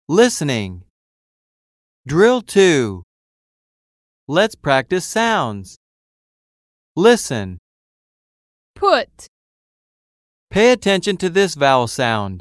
Listening. Drill 2. Let's practice sounds. Listen. Put. Pay attention to this vowel sound.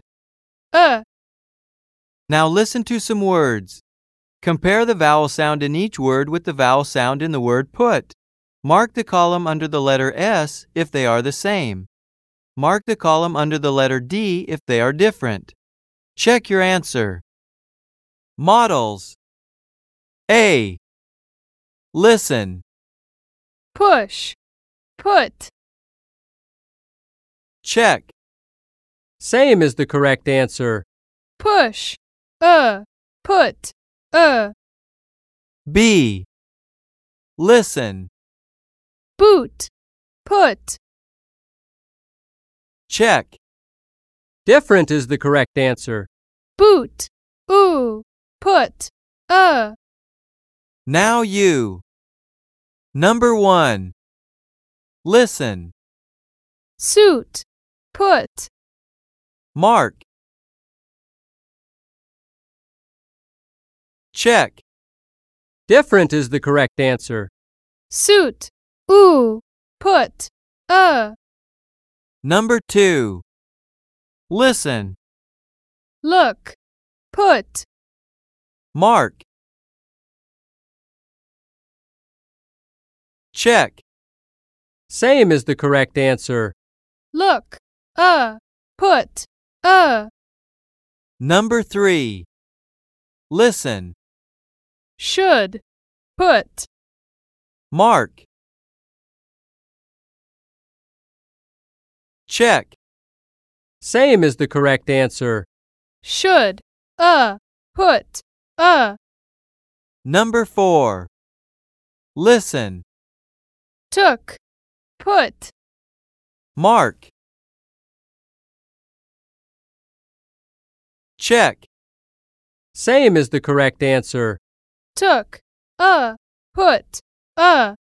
Now listen to some words. Compare the vowel sound in each word with the vowel sound in the word put. Mark the column under the letter S if they are the same. Mark the column under the letter D if they are different. Check your answer. Models. A. Listen. Push. Put. Check. Same is the correct answer. Push. Put. B. Listen. Boot. Put. Check. Different is the correct answer. Boot. Put. Now you. Number 1. Listen. Suit. Put. Mark. Check. Different is the correct answer. Suit. Put. Number 2. Listen. Look. Put. Mark. Check. Same is the correct answer. Look. Put. Number 3. Listen. Should. Put. Mark. Check. Same is the correct answer. Should. Put. Number 4. Listen. Took. Put. Mark. Check. Same is the correct answer. Took. Put.